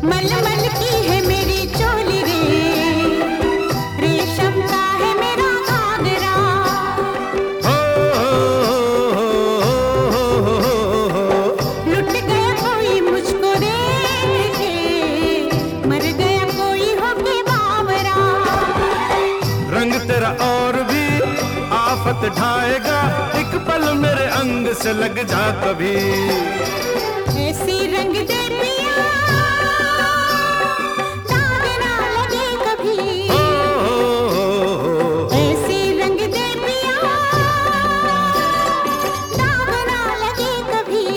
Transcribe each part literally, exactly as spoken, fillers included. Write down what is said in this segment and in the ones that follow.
मलमल की है मेरी चोली रे, रेशम का है मेरा घाघरा। हो, हो, हो, हो, हो। लुट गया कोई मुझको देख के, मर गया कोई होके बावरा। रंग तेरा और भी आफत ढाएगा, एक पल मेरे अंग से लग जा कभी। ऐसी रंग दे पिया, दाग ना लगे कभी। हो, हो, हो, ऐसी रंग दे पिया, दाग ना लगे कभी।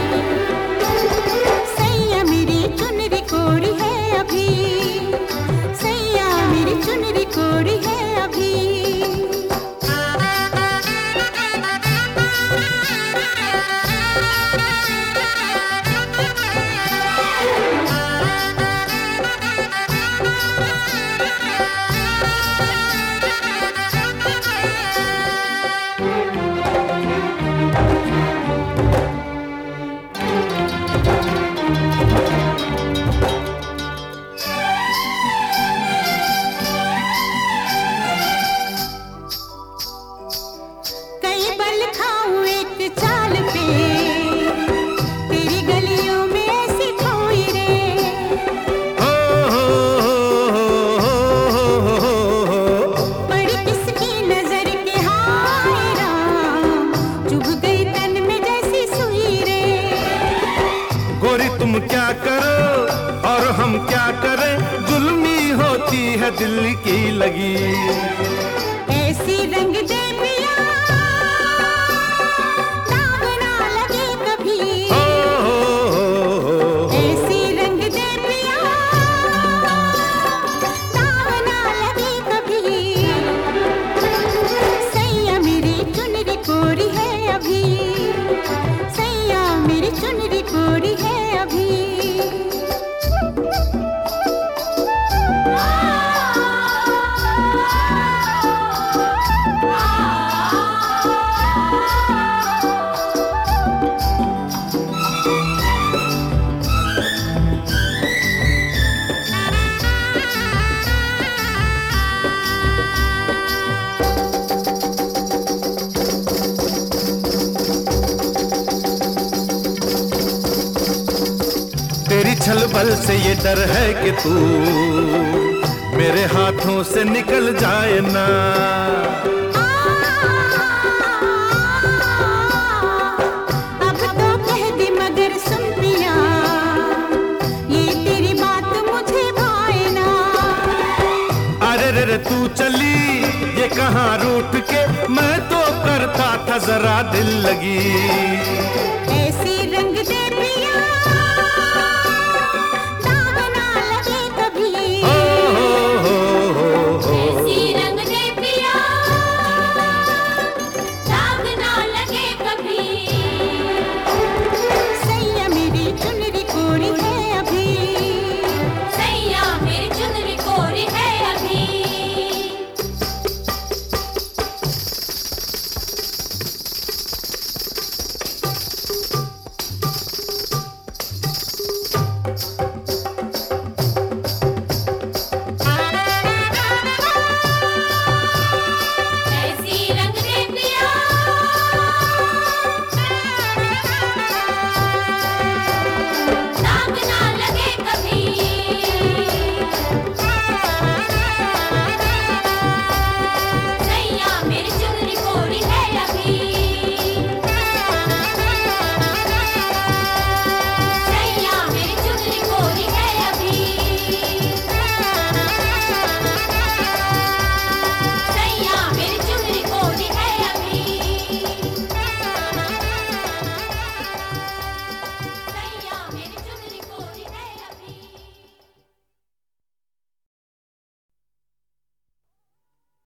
सैया मेरी चुनरी कोरी है अभी, सैया मेरी चुनरी कोरी है अभी। कई पल खाऊं एक चाल पे, तेरी गलियों में ऐसी खोई रे। हो, हो, हो, हो, हो। पड़ी किसकी नजर के हाय राम, चुभ गई तन में जैसी सुई रे। गोरी तुम क्या करो और हम क्या करें, जुल्मी होती है दिल की लगी। ऐसी रंग दे पिया, दाग ना लगे कभी। हो, हो, हो, हो। ऐसी रंग दे पिया, दाग ना लगे कभी। सैया मेरी चुनरी कोरी है अभी, सैया मेरी चुनरी कोरी है अभी। तेरी छलबल से ये डर है कि तू मेरे हाथों से निकल जाए ना। अब तो कह दी मगर सुन पिया, ये तेरी बात मुझे भाए ना। अरे रे रे तू चली ये कहाँ रूठ के, मैं तो करता था जरा दिल लगी। ऐसी रंग दे